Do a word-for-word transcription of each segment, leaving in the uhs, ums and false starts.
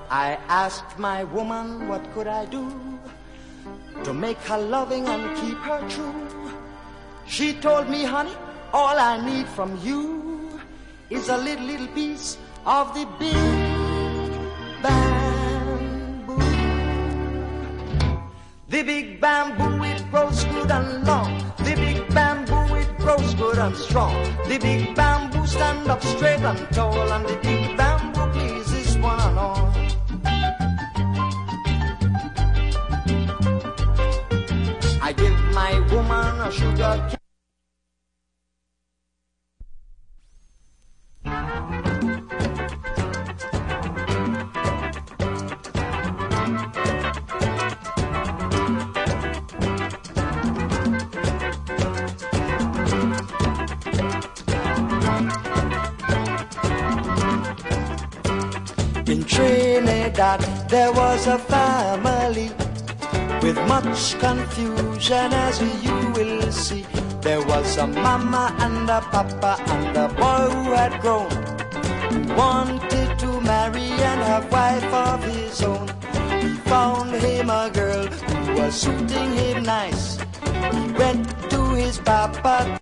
I asked my woman what could I do to make her loving and keep her true. She told me, honey, all I need from you is a little, little piece of the big bamboo. The big bamboo, it grows good and long. The big bamboo, it grows good and strong. The big bamboo stand up straight and tall, and the big bamboo pleases one and all. I give my woman a sugar cane. In Trinidad there was a family with much confusion, as you will see. There was a mama and a papa and a boy who had grown, who wanted to marry and have wife of his own. He found him a girl who was suiting him nice. He went to his papa.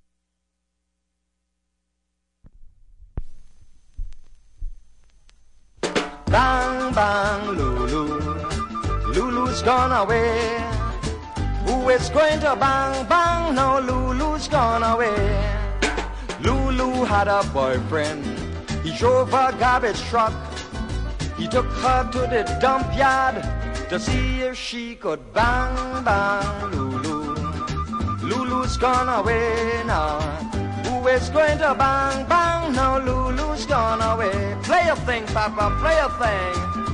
Bang, bang, Lulu, Lulu's gone away. Who is going to bang, bang? No, Lulu's gone away. Lulu had a boyfriend. He drove a garbage truck. He took her to the dump yard to see if she could bang, bang, Lulu. Lulu's gone away now. Who is going to bang, bang? No, Lulu's gone away. Play a thing, Papa, play a thing.